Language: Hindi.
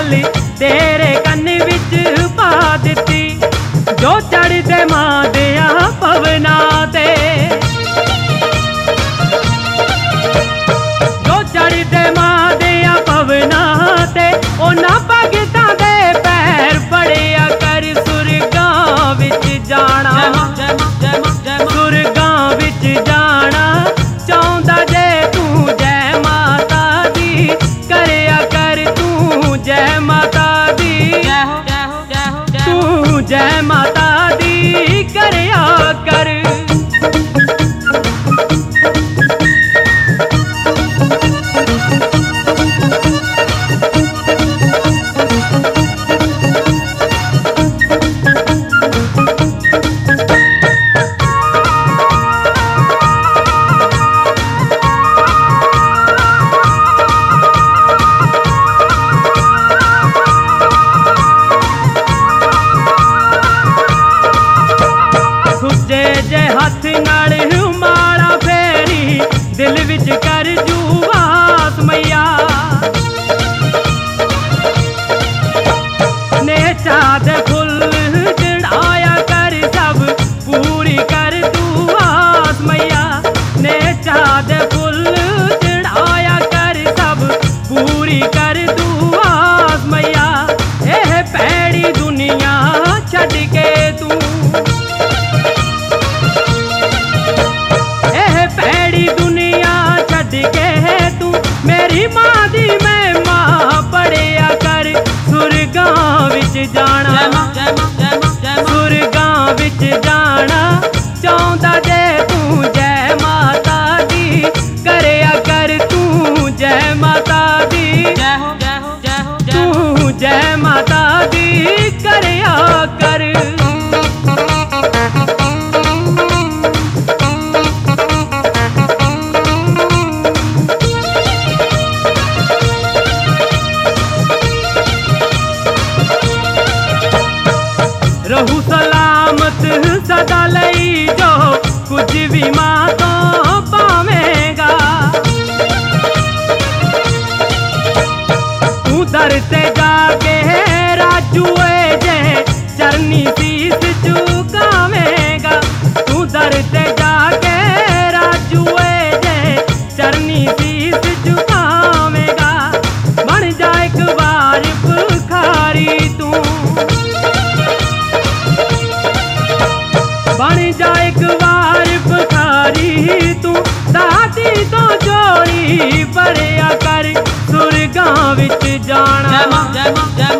गल तेरे कन्न विच पा दित्ती, जो चढ़दे मां दिया पवना ते, जो चढ़दे मां दिया पवना ते, उन्हां भगतां दे पैर पड़िया कर सुरगां विच जाना, सुरगां विच जाना चाहुंदा जे तू जय माता दी, करया कर तू जय माता दी, तू जय माता दी करया कर। जे हथ नाल माड़ा फेरी दिल विच कर जुवास मैया, नेचा दे फुल चढ़ाया कर सब पूरी कर तू आस मैया, नेचा दे फुल चढ़ाया कर सब पूरी कर तू आस मैया, एह पैड़ी दुनिया छड़ के तू, मेरी मां दी मैं मां पढ़िया कर सुरगां विच जाना, सुरगां विच जाना चाहुंदा जे तू जय माता दी, करया कर तू जय माता दी, तू जय माता दी करया कर। रहू सलामत सदा लई जो कुछ भी मां तो पावेगा, तू दर ते जाके राजूए जे चरनी शीस झुकावेगा, तू दर ते जाके राजूए जे चरनी शीस झुकावेगा, बन जा एक बार भिखारी तू, बन जा एक बार भिखारी तू, दादी तो जोड़ी पढ़िया कर सुरगां विच जाना।